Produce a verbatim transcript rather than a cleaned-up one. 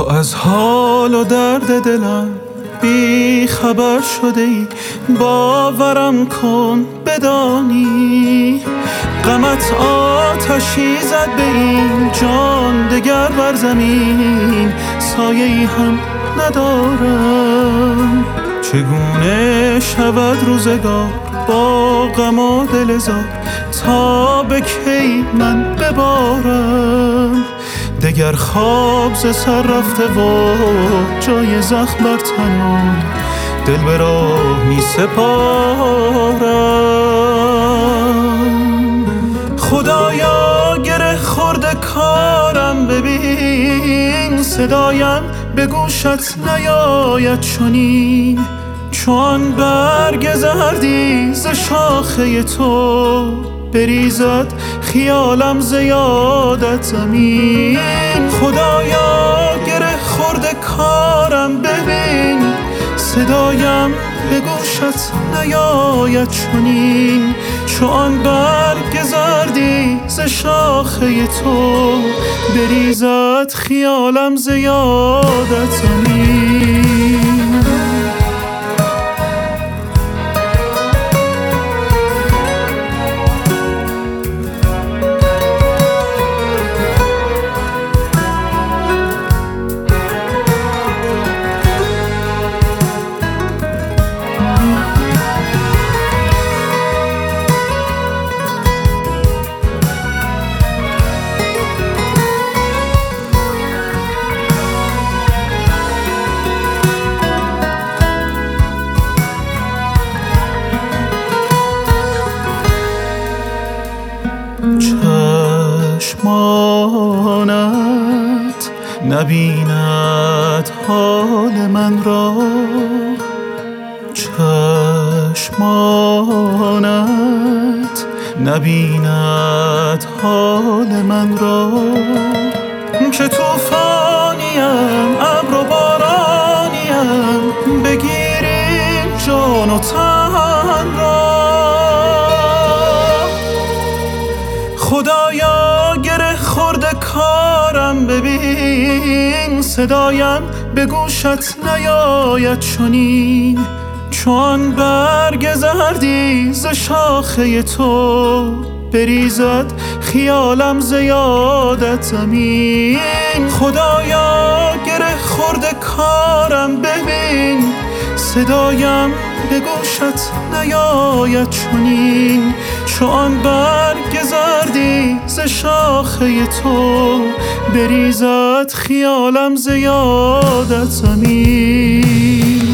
تو از حال و درد دلم بی خبر شده ای، باورم کن بدانی غمت آتشی زد به این جان، دگر بر زمین سایه ای هم ندارم. چگونه شود روزگار با غم و دل زار، تا به کی من ببارم؟ دگر خواب ز سر رفته و جای زخم بر تنم، دل به راه می سپارم. خدایا گره خورده کارم ببین، صدایم به گوشت نیاید چنین، چون برگ زردی ز شاخه تو بریزد خیالم ز یادت زمین. خدایا گره خورده کارم ببین، صدایم به گوشت نیاید چنین، چون برگ زردی ز شاخه تو بریزد خیالم ز یادت زمین. چشمانت نبیند حال من را، چشمانت نبیند حال من را، که توفانیم ابر و بارانیم، بگیریم جان و تن را. خدایا گره خورده کارم ببین، صدایم به گوشت نیاید چنین، چون برگ زردی ز شاخه تو بریزد خیالم ز یادت زمین. خدایا گره خورده کارم ببین، صدایم به گوشت نیاید چنین، چون برگ زردی ز شاخه تو بریزد خیالم ز یادت زمین.